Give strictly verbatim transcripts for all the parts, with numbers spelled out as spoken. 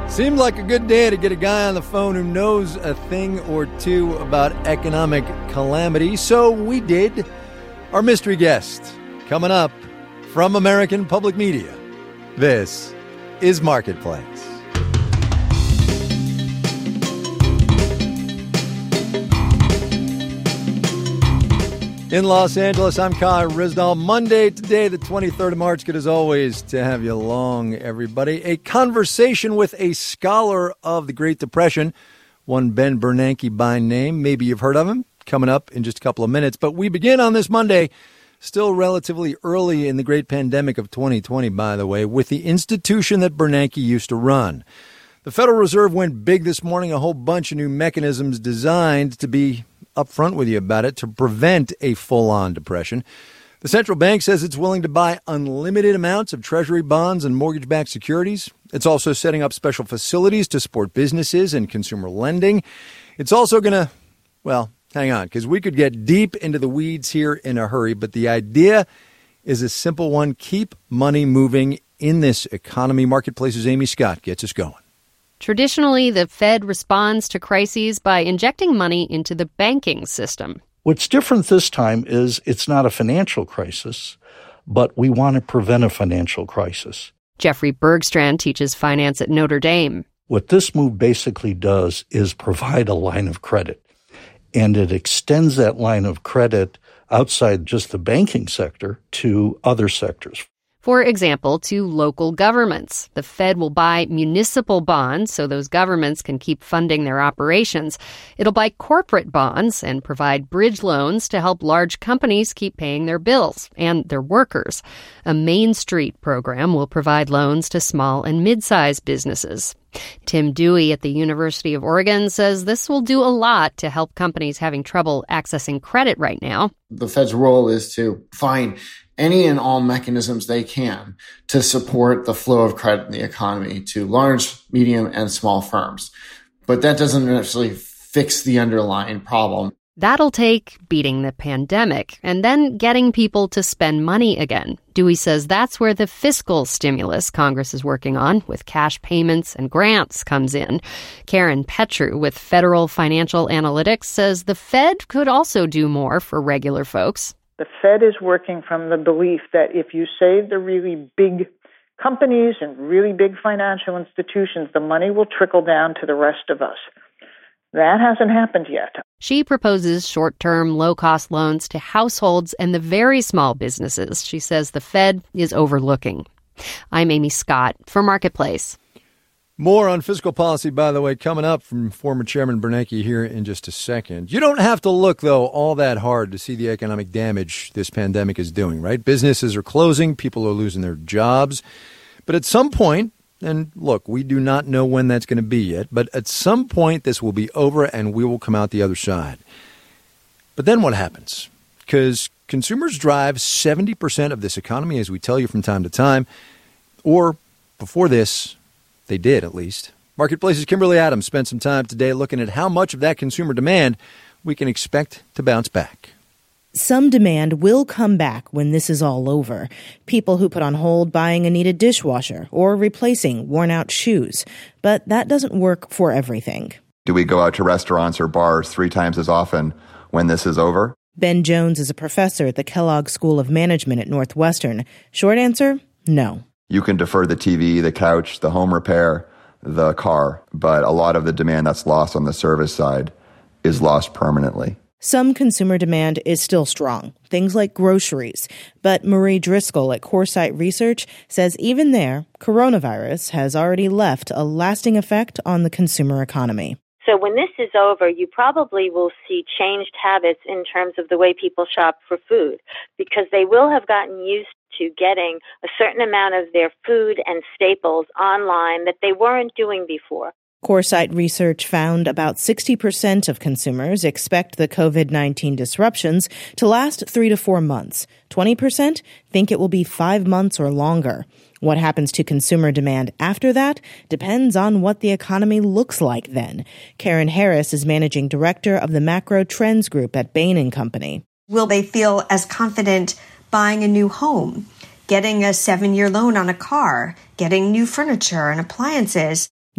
Seemed like a good day to get a guy on the phone who knows a thing or two about economic calamity, so we did. Our mystery guest, coming up from American Public Media. This is Marketplace. In Los Angeles, I'm Kai Ryssdal. Monday, today, the twenty-third of March. Good as always to have you along, everybody. A conversation with a scholar of the Great Depression, one Ben Bernanke by name. Maybe you've heard of him. Coming up in just a couple of minutes. But we begin on this Monday, still relatively early in the great pandemic of twenty twenty, by the way, with the institution that Bernanke used to run. The Federal Reserve went big this morning, a whole bunch of new mechanisms designed to be upfront with you about it to prevent a full-on depression. The central bank says it's willing to buy unlimited amounts of treasury bonds and mortgage-backed securities. It's also setting up special facilities to support businesses and consumer lending. It's also going to, well, hang on, because we could get deep into the weeds here in a hurry, but the idea is a simple one. Keep money moving in this economy. Marketplace's Amy Scott gets us going. Traditionally, the Fed responds to crises by injecting money into the banking system. What's different this time is it's not a financial crisis, but we want to prevent a financial crisis. Jeffrey Bergstrand teaches finance at Notre Dame. What this move basically does is provide a line of credit, and it extends that line of credit outside just the banking sector to other sectors. For example, to local governments. The Fed will buy municipal bonds so those governments can keep funding their operations. It'll buy corporate bonds and provide bridge loans to help large companies keep paying their bills and their workers. A Main Street program will provide loans to small and mid-sized businesses. Tim Dewey at the University of Oregon says this will do a lot to help companies having trouble accessing credit right now. The Fed's role is to find any and all mechanisms they can to support the flow of credit in the economy to large, medium, and small firms. But that doesn't necessarily fix the underlying problem. That'll take beating the pandemic and then getting people to spend money again. Dewey says that's where the fiscal stimulus Congress is working on with cash payments and grants comes in. Karen Petru with Federal Financial Analytics says the Fed could also do more for regular folks. The Fed is working from the belief that if you save the really big companies and really big financial institutions, the money will trickle down to the rest of us. That hasn't happened yet. She proposes short-term, low-cost loans to households and the very small businesses she says the Fed is overlooking. I'm Amy Scott for Marketplace. More on fiscal policy, by the way, coming up from former Chairman Bernanke here in just a second. You don't have to look, though, all that hard to see the economic damage this pandemic is doing, right? Businesses are closing. People are losing their jobs. But at some point, and look, we do not know when that's going to be yet, but at some point this will be over and we will come out the other side. But then what happens? Because consumers drive seventy percent of this economy, as we tell you from time to time, or before this, they did, at least. Marketplace's Kimberly Adams spent some time today looking at how much of that consumer demand we can expect to bounce back. Some demand will come back when this is all over. People who put on hold buying a needed dishwasher or replacing worn-out shoes. But that doesn't work for everything. Do we go out to restaurants or bars three times as often when this is over? Ben Jones is a professor at the Kellogg School of Management at Northwestern. Short answer, no. You can defer the T V, the couch, the home repair, the car, but a lot of the demand that's lost on the service side is lost permanently. Some consumer demand is still strong, things like groceries. But Marie Driscoll at CoreSite Research says even there, coronavirus has already left a lasting effect on the consumer economy. So when this is over, you probably will see changed habits in terms of the way people shop for food, because they will have gotten used to getting a certain amount of their food and staples online that they weren't doing before. CoreSite research found about sixty percent of consumers expect the covid nineteen disruptions to last three to four months. twenty percent think it will be five months or longer. What happens to consumer demand after that depends on what the economy looks like then. Karen Harris is managing director of the Macro Trends Group at Bain and Company. Will they feel as confident buying a new home, getting a seven-year loan on a car, getting new furniture and appliances?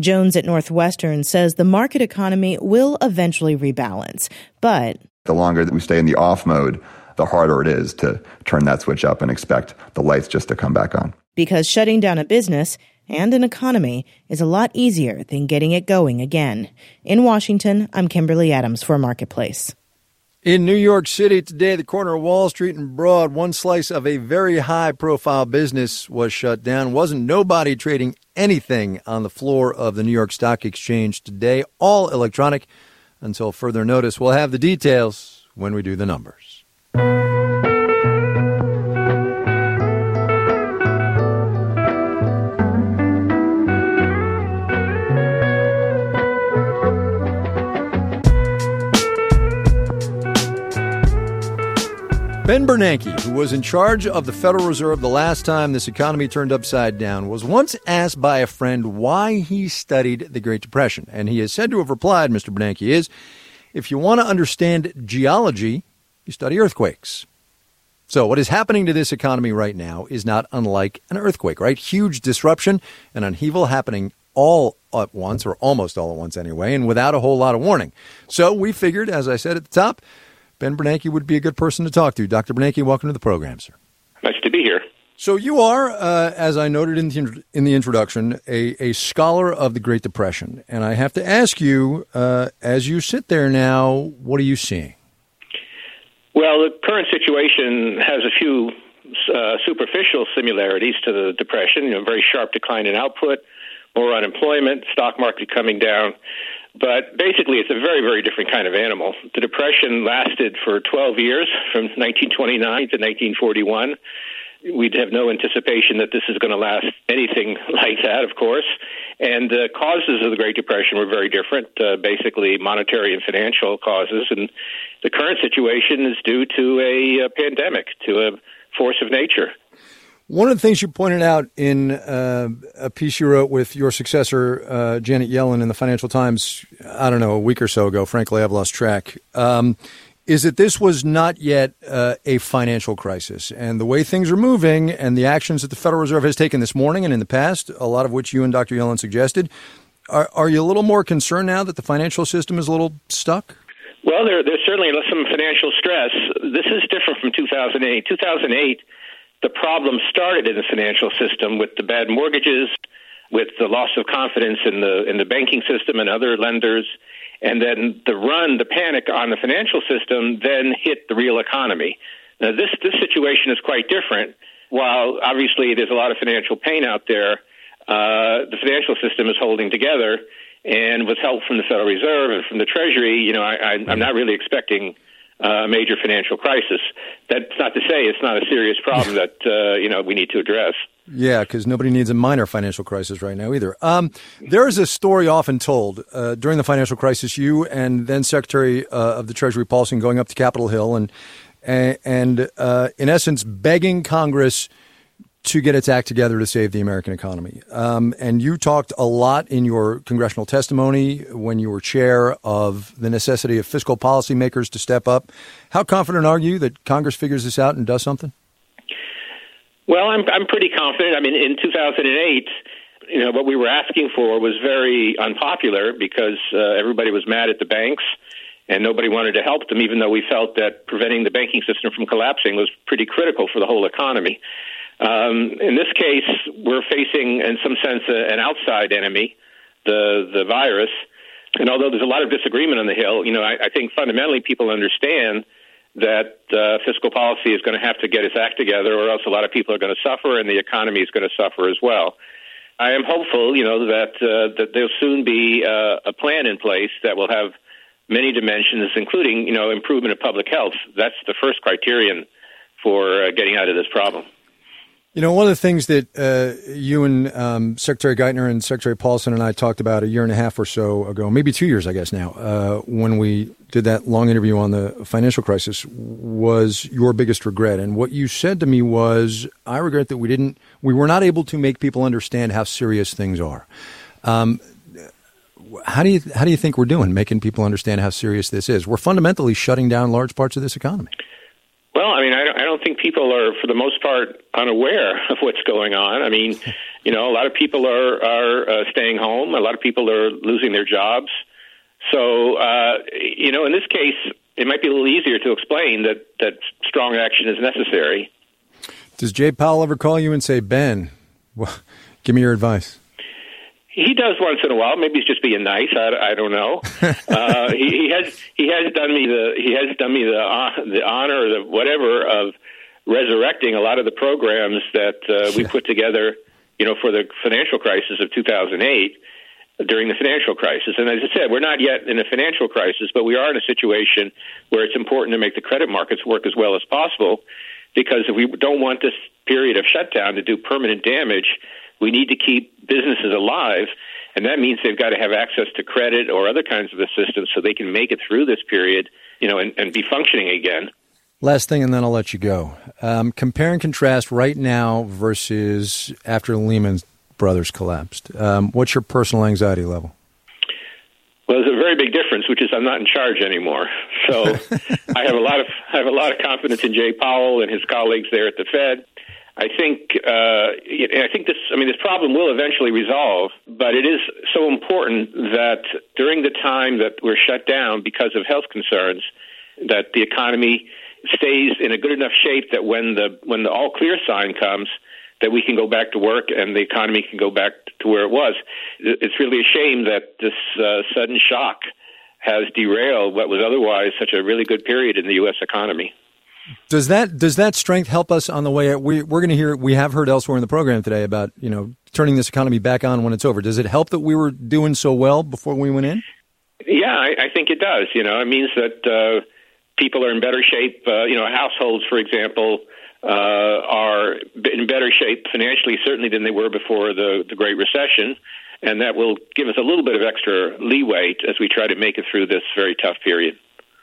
Jones at Northwestern says the market economy will eventually rebalance, but the longer that we stay in the off mode, the harder it is to turn that switch up and expect the lights just to come back on. Because shutting down a business and an economy is a lot easier than getting it going again. In Washington, I'm Kimberly Adams for Marketplace. In New York City today, the corner of Wall Street and Broad, one slice of a very high-profile business was shut down. Wasn't nobody trading anything on the floor of the New York Stock Exchange today, all electronic. Until further notice, we'll have the details when we do the numbers. Ben Bernanke, who was in charge of the Federal Reserve the last time this economy turned upside down, was once asked by a friend why he studied the Great Depression. And he is said to have replied, Mister Bernanke is, if you want to understand geology, you study earthquakes. So what is happening to this economy right now is not unlike an earthquake, right? Huge disruption and upheaval happening all at once, or almost all at once anyway, and without a whole lot of warning. So we figured, as I said at the top, Ben Bernanke would be a good person to talk to. Doctor Bernanke, welcome to the program, sir. Nice to be here. So you are, uh, as I noted in the, in the introduction, a, a scholar of the Great Depression. And I have to ask you, uh, as you sit there now, what are you seeing? Well, the current situation has a few uh, superficial similarities to the Depression, you know, very sharp decline in output, more unemployment, stock market coming down. But basically, it's a very, very different kind of animal. The Depression lasted for twelve years, from nineteen twenty-nine to nineteen forty-one. We'd have no anticipation that this is going to last anything like that, of course. And the causes of the Great Depression were very different, uh, basically monetary and financial causes. And the current situation is due to a, a pandemic, to a force of nature. One of the things you pointed out in uh, a piece you wrote with your successor, uh, Janet Yellen, in the Financial Times, I don't know, a week or so ago, frankly, I've lost track, um, is that this was not yet uh, a financial crisis. And the way things are moving and the actions that the Federal Reserve has taken this morning and in the past, a lot of which you and Doctor Yellen suggested, are, are you a little more concerned now that the financial system is a little stuck? Well, there, there's certainly some financial stress. This is different from two thousand eight. two thousand eight, the problem started in the financial system with the bad mortgages, with the loss of confidence in the in the banking system and other lenders, and then the run, the panic on the financial system then hit the real economy. Now, this this situation is quite different. While obviously there's a lot of financial pain out there, uh, the financial system is holding together, and with help from the Federal Reserve and from the Treasury, you know, I, I, I'm not really expecting a uh, major financial crisis. That's not to say it's not a serious problem that, uh, you know, we need to address. Yeah, because nobody needs a minor financial crisis right now either. Um, there is a story often told uh, during the financial crisis, you and then Secretary uh, of the Treasury Paulson going up to Capitol Hill and, and, and uh, in essence, begging Congress to get its act together to save the American economy. Um, and you talked a lot in your congressional testimony when you were chair of the necessity of fiscal policymakers to step up. How confident are you that Congress figures this out and does something? Well, I'm I'm pretty confident. I mean, in two thousand eight, you know, what we were asking for was very unpopular because uh, everybody was mad at the banks and nobody wanted to help them, even though we felt that preventing the banking system from collapsing was pretty critical for the whole economy. Um, in this case, we're facing, in some sense, a, an outside enemy, the the virus. And although there's a lot of disagreement on the Hill, you know, I, I think fundamentally people understand that uh, fiscal policy is going to have to get its act together, or else a lot of people are going to suffer, and the economy is going to suffer as well. I am hopeful, you know, that uh, that there'll soon be uh, a plan in place that will have many dimensions, including, you know, improvement of public health. That's the first criterion for uh, getting out of this problem. You know, one of the things that uh, you and um, Secretary Geithner and Secretary Paulson and I talked about a year and a half or so ago, maybe two years, I guess now, uh, when we did that long interview on the financial crisis, was your biggest regret. And what you said to me was, I regret that we didn't, we were not able to make people understand how serious things are. Um, how do you how do you think we're doing, making people understand how serious this is? We're fundamentally shutting down large parts of this economy. Well, I mean, I don't, I don't think people are, for the most part, unaware of what's going on. I mean, you know, a lot of people are, are uh, staying home. A lot of people are losing their jobs. So, uh, you know, in this case, it might be a little easier to explain that, that strong action is necessary. Does Jay Powell ever call you and say, Ben, well, give me your advice? He does once in a while. Maybe he's just being nice. I, I don't know. uh, he, he has he has done me the he has done me the uh, the honor or the whatever of resurrecting a lot of the programs that uh, we put together, you know, for the financial crisis of two thousand eight. During the financial crisis. And as I said, we're not yet in a financial crisis, but we are in a situation where it's important to make the credit markets work as well as possible, because if we don't want this period of shutdown to do permanent damage, we need to keep businesses alive, and that means they've got to have access to credit or other kinds of assistance so they can make it through this period, you know, and, and be functioning again. Last thing, and then I'll let you go. Um, compare and contrast right now versus after Lehman Brothers collapsed. Um, what's your personal anxiety level? Well, there's a very big difference, which is I'm not in charge anymore. So I have a lot of I have a lot of confidence in Jay Powell and his colleagues there at the Fed. I think uh, I think this I mean this problem will eventually resolve, but it is so important that during the time that we're shut down because of health concerns, that the economy stays in a good enough shape that when the when the all clear sign comes, that we can go back to work and the economy can go back to where it was. It's really a shame that this uh, sudden shock has derailed what was otherwise such a really good period in the U S economy. Does that does that strength help us on the way? We, we're going to hear, we have heard elsewhere in the program today about, you know, turning this economy back on when it's over. Does it help that we were doing so well before we went in? Yeah, I, I think it does. You know, it means that uh, people are in better shape. Uh, you know, households, for example, Uh, are in better shape financially, certainly, than they were before the, the Great Recession. And that will give us a little bit of extra leeway as we try to make it through this very tough period.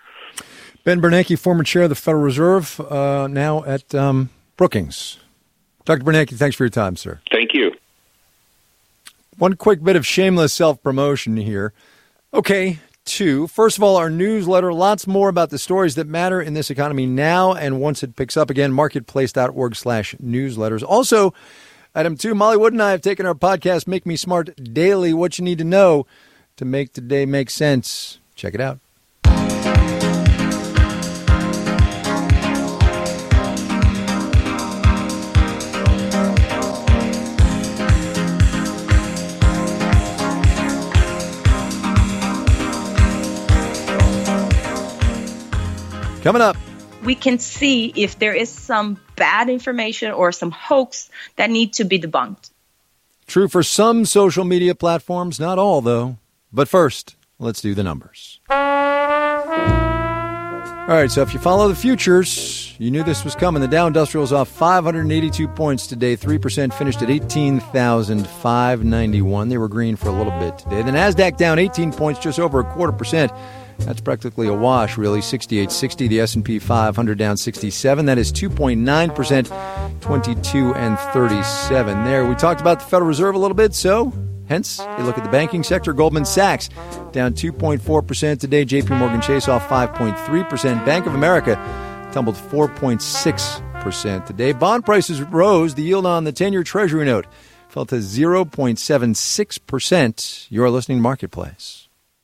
Ben Bernanke, former chair of the Federal Reserve, uh, now at um, Brookings. Doctor Bernanke, thanks for your time, sir. Thank you. One quick bit of shameless self-promotion here. Okay. Two. First of all, our newsletter, lots more about the stories that matter in this economy now and once it picks up again, marketplace.org slash newsletters. Also, item two, Molly Wood and I have taken our podcast, Make Me Smart Daily, what you need to know to make today make sense. Check it out. Coming up, we can see if there is some bad information or some hoax that need to be debunked. True for some social media platforms, not all, though. But first, let's do the numbers. All right, so if you follow the futures, you knew this was coming. The Dow Industrial is off five hundred eighty-two points today, three percent, finished at eighteen thousand five hundred ninety-one. They were green for a little bit today. The NASDAQ down eighteen points, just over a quarter percent. That's practically a wash, really, sixty-eight sixty. The S and P five hundred down sixty-seven. That is two point nine percent, twenty-two and thirty-seven there. We talked about the Federal Reserve a little bit, so hence a look at the banking sector. Goldman Sachs down two point four percent today. J P Morgan Chase off five point three percent. Bank of America tumbled four point six percent today. Bond prices rose. The yield on the ten-year Treasury note fell to zero point seven six percent. You're listening to Marketplace.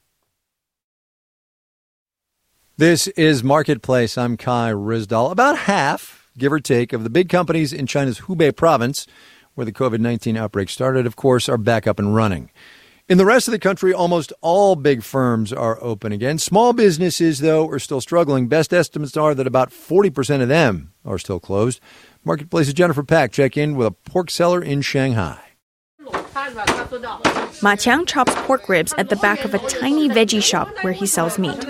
This is Marketplace. I'm Kai Ryssdal. About half, give or take, of the big companies in China's Hubei province, where the covid nineteen outbreak started, of course, are back up and running. In the rest of the country, almost all big firms are open again. Small businesses, though, are still struggling. Best estimates are that about forty percent of them are still closed. Marketplace's Jennifer Pack check in with a pork seller in Shanghai. Ma Qiang chops pork ribs at the back of a tiny veggie shop where he sells meat.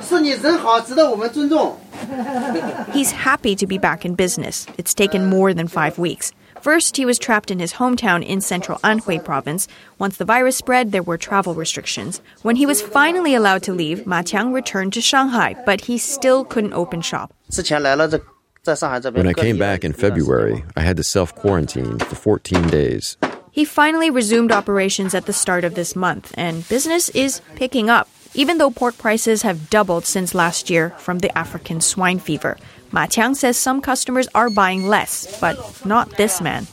He's happy to be back in business. It's taken more than five weeks. First, he was trapped in his hometown in central Anhui province. Once the virus spread, there were travel restrictions. When he was finally allowed to leave, Ma Qiang returned to Shanghai, but he still couldn't open shop. When I came back in February, I had to self-quarantine for fourteen days. He finally resumed operations at the start of this month, and business is picking up, even though pork prices have doubled since last year from the African swine fever. Ma Qiang says some customers are buying less, but not this man.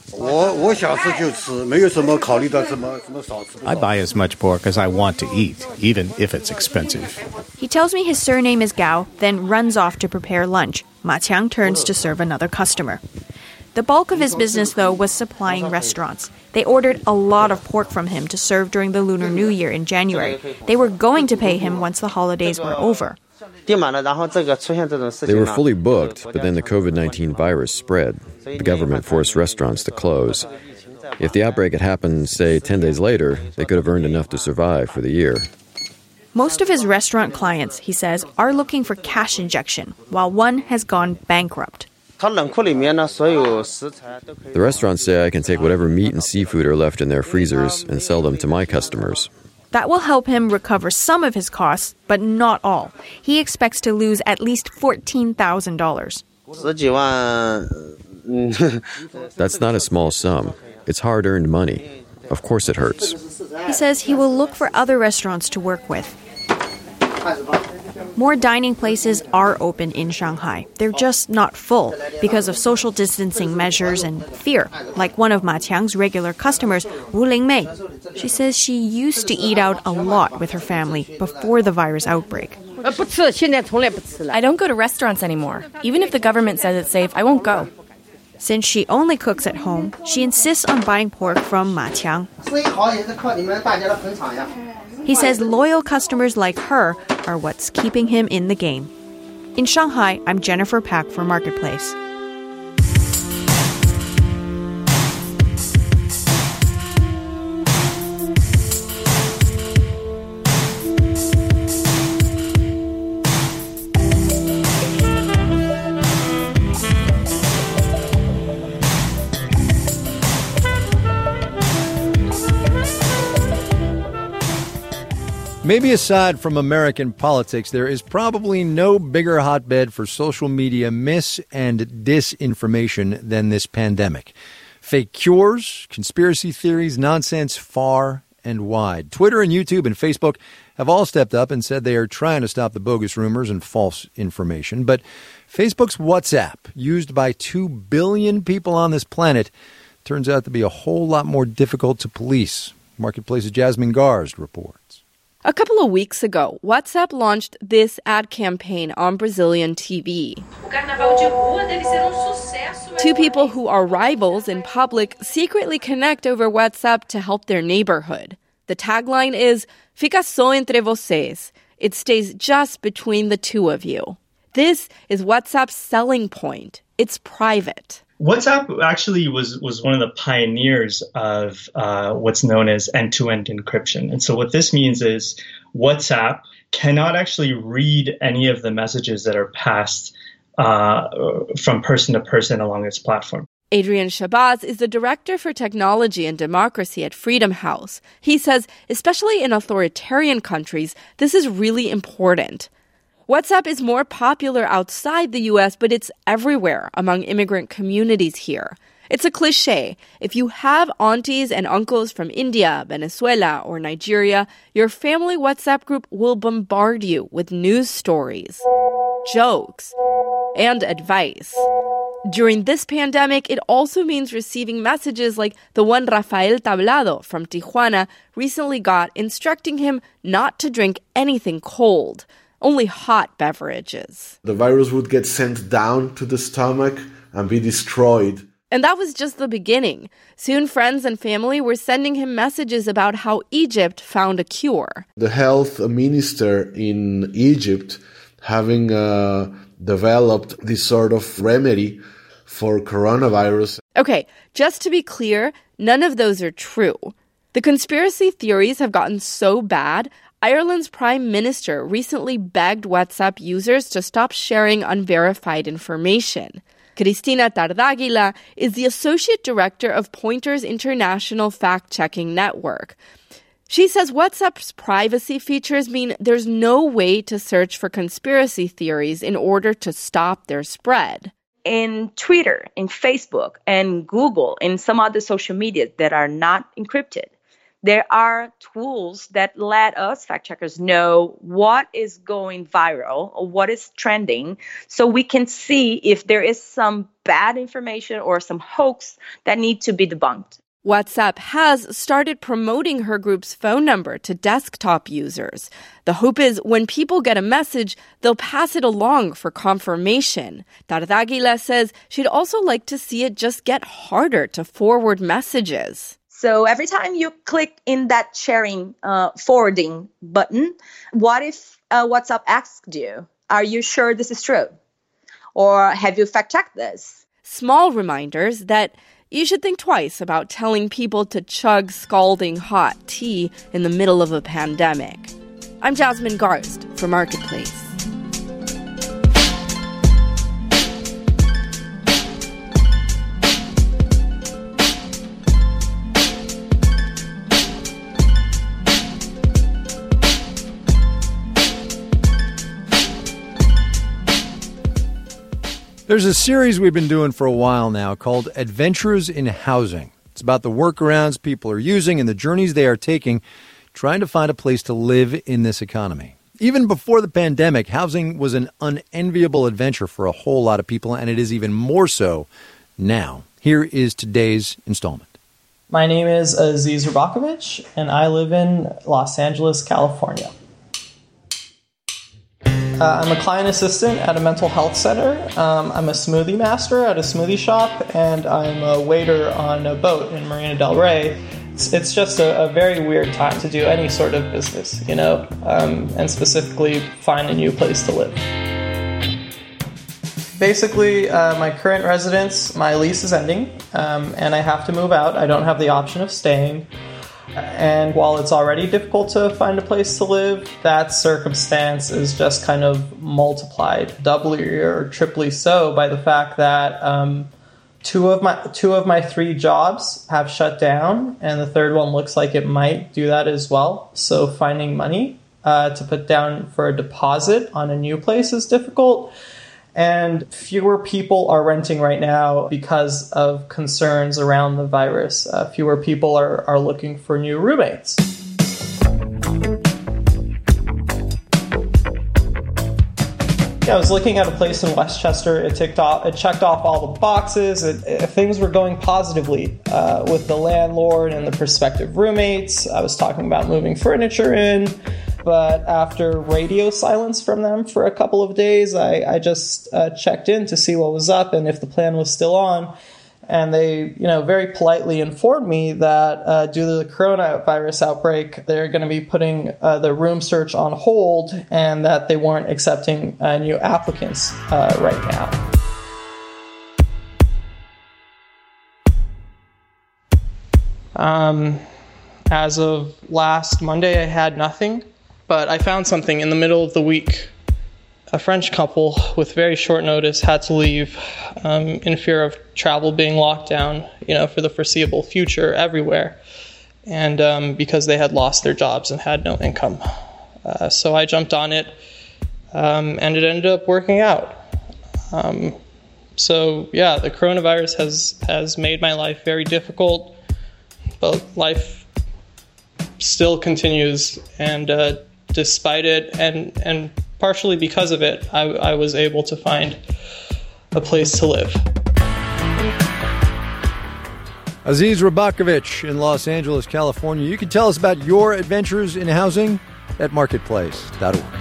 I buy as much pork as I want to eat, even if it's expensive. He tells me his surname is Gao, then runs off to prepare lunch. Ma Qiang turns to serve another customer. The bulk of his business, though, was supplying restaurants. They ordered a lot of pork from him to serve during the Lunar New Year in January. They were going to pay him once the holidays were over. They were fully booked, but then the covid nineteen virus spread. The government forced restaurants to close. If the outbreak had happened, say, ten days later, they could have earned enough to survive for the year. Most of his restaurant clients, he says, are looking for cash injection, while one has gone bankrupt. The restaurants say I can take whatever meat and seafood are left in their freezers and sell them to my customers. That will help him recover some of his costs, but not all. He expects to lose at least fourteen thousand dollars. That's not a small sum. It's hard-earned money. Of course it hurts. He says he will look for other restaurants to work with. More dining places are open in Shanghai. They're just not full because of social distancing measures and fear, like one of Ma Qiang's regular customers, Wu Lingmei. She says she used to eat out a lot with her family before the virus outbreak. I don't go to restaurants anymore. Even if the government says it's safe, I won't go. Since she only cooks at home, she insists on buying pork from Ma Qiang. He says loyal customers like her are what's keeping him in the game. In Shanghai, I'm Jennifer Pack for Marketplace. Maybe aside from American politics, there is probably no bigger hotbed for social media mis- and disinformation than this pandemic. Fake cures, conspiracy theories, nonsense far and wide. Twitter and YouTube and Facebook have all stepped up and said they are trying to stop the bogus rumors and false information. But Facebook's WhatsApp, used by two billion people on this planet, turns out to be a whole lot more difficult to police. Marketplace's Jasmine Garst reports. A couple of weeks ago, WhatsApp launched this ad campaign on Brazilian T V. Two people who are rivals in public secretly connect over WhatsApp to help their neighborhood. The tagline is, Fica só entre vocês. It stays just between the two of you. This is WhatsApp's selling point. It's private. WhatsApp actually was, was one of the pioneers of uh, what's known as end-to-end encryption. And so what this means is WhatsApp cannot actually read any of the messages that are passed uh, from person to person along its platform. Adrian Shabazz is the Director for Technology and Democracy at Freedom House. He says, especially in authoritarian countries, this is really important. WhatsApp is more popular outside the U S, but it's everywhere among immigrant communities here. It's a cliche. If you have aunties and uncles from India, Venezuela, or Nigeria, your family WhatsApp group will bombard you with news stories, jokes, and advice. During this pandemic, it also means receiving messages like the one Rafael Tablado from Tijuana recently got, instructing him not to drink anything cold. Only hot beverages. The virus would get sent down to the stomach and be destroyed. And that was just the beginning. Soon friends and family were sending him messages about how Egypt found a cure. The health minister in Egypt having uh, developed this sort of remedy for coronavirus. Okay, just to be clear, none of those are true. The conspiracy theories have gotten so bad, Ireland's Prime Minister recently begged WhatsApp users to stop sharing unverified information. Cristina Tardáguila is the Associate Director of Pointers International Fact-Checking Network. She says WhatsApp's privacy features mean there's no way to search for conspiracy theories in order to stop their spread. In Twitter, in Facebook, and Google, and some other social media that are not encrypted, There are tools that let us fact checkers know what is going viral or what is trending, so we can see if there is some bad information or some hoax that need to be debunked. WhatsApp has started promoting her group's phone number to desktop users. The hope is when people get a message, they'll pass it along for confirmation. Tardaguila says she'd also like to see it just get harder to forward messages. So every time you click in that sharing, uh, forwarding button, what if uh, WhatsApp asked you, are you sure this is true? Or have you fact-checked this? Small reminders that you should think twice about telling people to chug scalding hot tea in the middle of a pandemic. I'm Jasmine Garst for Marketplace. There's a series we've been doing for a while now called Adventures in Housing. It's about the workarounds people are using and the journeys they are taking, trying to find a place to live in this economy. Even before the pandemic, housing was an unenviable adventure for a whole lot of people, and it is even more so now. Here is today's installment. My name is Aziz Rabakovich, and I live in Los Angeles, California. Uh, I'm a client assistant at a mental health center. Um, I'm a smoothie master at a smoothie shop, and I'm a waiter on a boat in Marina del Rey. It's, it's just a, a very weird time to do any sort of business, you know, um, and specifically find a new place to live. Basically, uh, my current residence, my lease is ending, um, and I have to move out. I don't have the option of staying. And while it's already difficult to find a place to live, that circumstance is just kind of multiplied doubly or triply so by the fact that um, two of my two of my three jobs have shut down, and the third one looks like it might do that as well. So finding money uh, to put down for a deposit on a new place is difficult. And fewer people are renting right now because of concerns around the virus. Uh, fewer people are, are looking for new roommates. Yeah, I was looking at a place in Westchester. It ticked off, it checked off all the boxes. It, it, things were going positively uh, with the landlord and the prospective roommates. I was talking about moving furniture in. But after radio silence from them for a couple of days, I, I just uh, checked in to see what was up and if the plan was still on. And they, you know, very politely informed me that uh, due to the coronavirus outbreak, they're going to be putting uh, the room search on hold and that they weren't accepting uh, new applicants uh, right now. Um, as of last Monday, I had nothing. But I found something in the middle of the week. A French couple with very short notice had to leave um, in fear of travel being locked down, you know, for the foreseeable future everywhere. And um, because they had lost their jobs and had no income. Uh, so I jumped on it, um, and it ended up working out. Um, so yeah, the coronavirus has, has made my life very difficult, but life still continues, and uh, despite it, and, and partially because of it, I, I was able to find a place to live. Aziz Rabakovich in Los Angeles, California. You can tell us about your adventures in housing at marketplace dot org.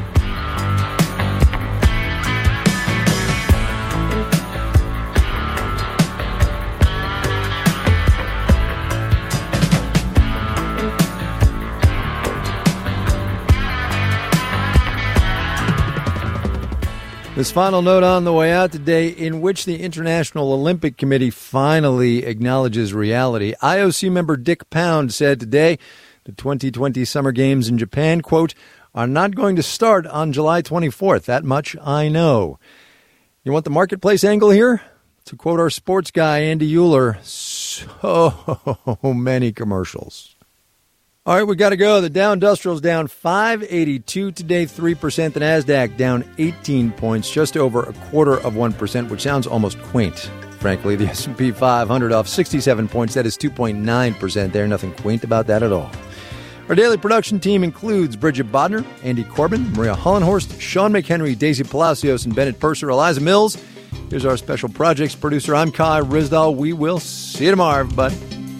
This final note on the way out today, in which the International Olympic Committee finally acknowledges reality. I O C member Dick Pound said today the twenty twenty Summer Games in Japan, quote, are not going to start on July twenty-fourth. That much I know. You want the marketplace angle here? To quote our sports guy, Andy Euler, so many commercials. All right, we got to go. The Dow Industrial's down five eighty-two today, three percent. The NASDAQ down eighteen points, just over a quarter of one percent, which sounds almost quaint. frankly. The S and P five hundred off sixty-seven points. That is two point nine percent there. Nothing quaint about that at all. Our daily production team includes Bridget Bodner, Andy Corbin, Maria Hollenhorst, Sean McHenry, Daisy Palacios, and Bennett Purser, Eliza Mills. Here's our special projects producer. I'm Kai Ryssdal. We will see you tomorrow, everybody.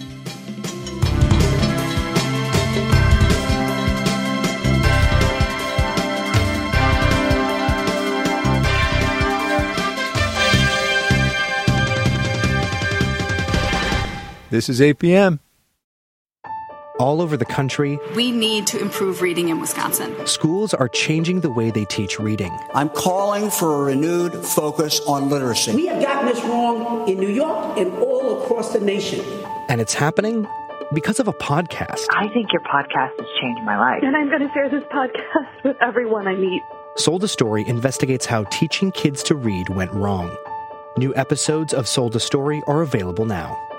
This is eight p.m. All over the country, we need to improve reading in Wisconsin. Schools are changing the way they teach reading. I'm calling for a renewed focus on literacy. We have gotten this wrong in New York and all across the nation. And it's happening because of a podcast. I think your podcast has changed my life. And I'm going to share this podcast with everyone I meet. Sold a Story investigates how teaching kids to read went wrong. New episodes of Sold a Story are available now.